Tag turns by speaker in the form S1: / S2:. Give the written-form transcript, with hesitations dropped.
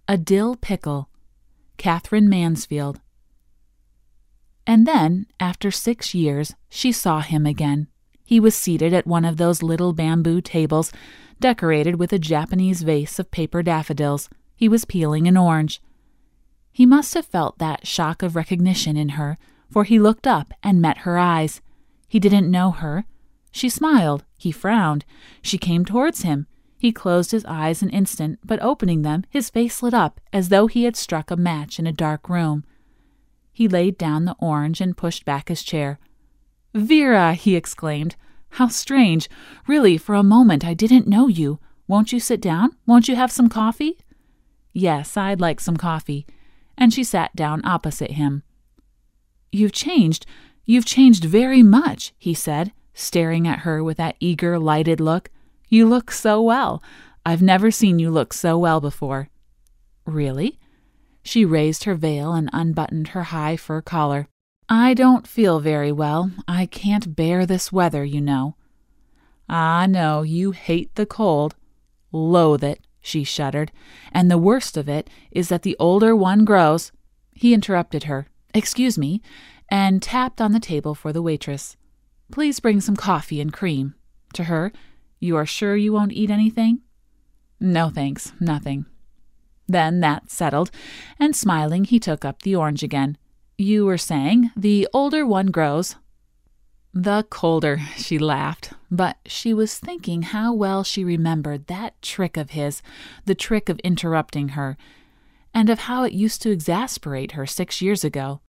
S1: A dill pickle. Catherine Mansfield. And then, after 6 years, she saw him again. He was seated at one of those little bamboo tables, decorated with a Japanese vase of paper daffodils. He was peeling an orange. He must have felt that shock of recognition in her, for he looked up and met her eyes. He didn't know her. She smiled. He frowned. She came towards him. He closed his eyes an instant, but opening them, his face lit up as though he had struck a match in a dark room. He laid down the orange and pushed back his chair. "Vera!" he exclaimed. "How strange! Really, for a moment I didn't know you. Won't you sit down? Won't you have some coffee?" "Yes, I'd like some coffee." And she sat down opposite him. You've changed very much," he said, staring at her with that eager, lighted look. "You look so well. I've never seen you look so well before." "Really?" She raised her veil and unbuttoned her high fur collar. "I don't feel very well. I can't bear this weather, you know." "Ah, no, you hate the cold." "Loathe it," she shuddered. "And the worst of it is that the older one grows—" He interrupted her. "Excuse me," and tapped on the table for the waitress. "Please bring some coffee and cream." To her, "You are sure you won't eat anything?" "No, thanks, nothing." Then that settled, and smiling, he took up the orange again. "You were saying the older one grows." "The colder," she laughed, but she was thinking how well she remembered that trick of his, the trick of interrupting her, and of how it used to exasperate her 6 years ago.